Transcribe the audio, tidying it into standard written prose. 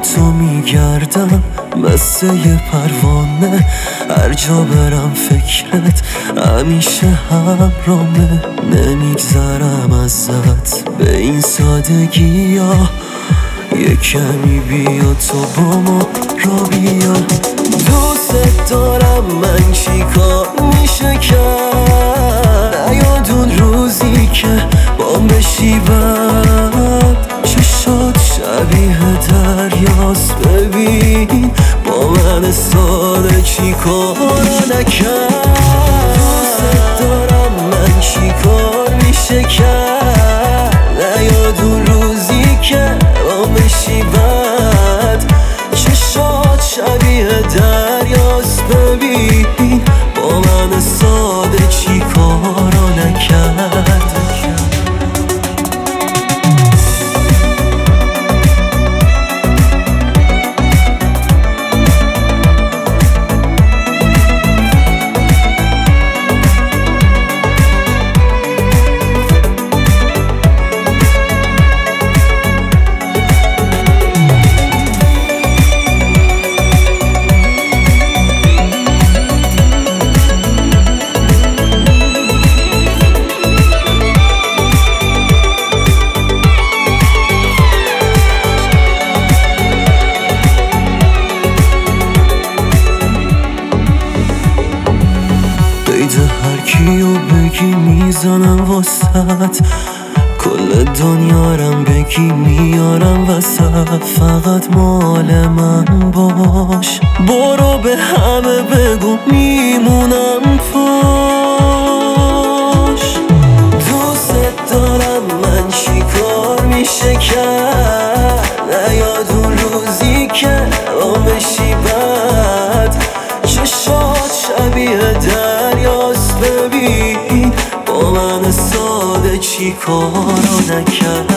تو میگردم مثل یه پروانه، هر جا برم فکرت همیشه همرامه. نمیگذرم ازت به این سادگی ها، یه کمی بیا تو با ما را بیا. دوست دارم من چی کار میشه کرد، نیاد اون روزی که با بشی بد، چشات شبیه دریاست ببین با من ساده چی کار نکرد. دوست دارم من چی کار میشه کرد، نیاد اون روزی که با بشی بد، چشات شبیه دریاست ببین با من ساده چی کارا نکرد. هر کیو بگی میزنم واسط، کل دنیارم بگی میارم وسط، فقط مال من باش. برو به همه بگو میمونم پاش. دوست دارم من چی کار میشه کرد، نیاد اون روزی که با بشی بد، چشات شبیه دریاست ببین با من ساده چی کارا نکرد.